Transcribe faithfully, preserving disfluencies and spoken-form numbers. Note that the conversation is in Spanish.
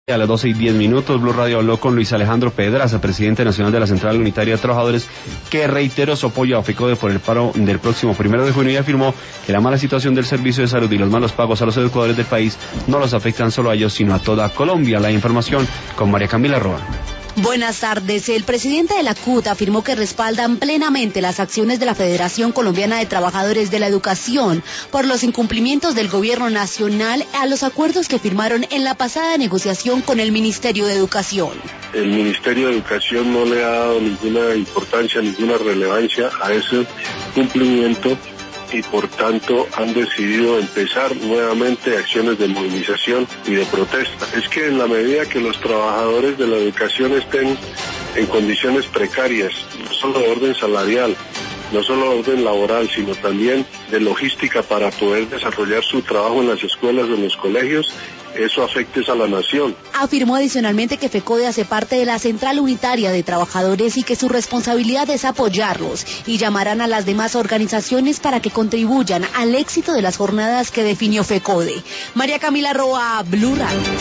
A las doce y diez minutos, Blue Radio habló con Luis Alejandro Pedraza, presidente nacional de la Central Unitaria de Trabajadores, que reiteró su apoyo a FECODE por el paro del próximo primero de junio y afirmó que la mala situación del servicio de salud y los malos pagos a los educadores del país no los afectan solo a ellos, sino a toda Colombia. La información con María Camila Roa. Buenas tardes. El presidente de la C U T afirmó que respaldan plenamente las acciones de la Federación Colombiana de Trabajadores de la Educación por los incumplimientos del gobierno nacional a los acuerdos que firmaron en la pasada negociación con el Ministerio de Educación. El Ministerio de Educación no le ha dado ninguna importancia, ninguna relevancia a ese cumplimiento y por tanto han decidido empezar nuevamente acciones de movilización y de protesta. Es que en la medida que los trabajadores de la educación estén en condiciones precarias, no solo de orden salarial, no solo de orden laboral, sino también de logística para poder desarrollar su trabajo en las escuelas o en los colegios, eso afecta a la nación. Afirmó adicionalmente que FECODE hace parte de la Central Unitaria de Trabajadores y que su responsabilidad es apoyarlos y llamarán a las demás organizaciones para que contribuyan al éxito de las jornadas que definió FECODE. María Camila Roa, Blue Radio.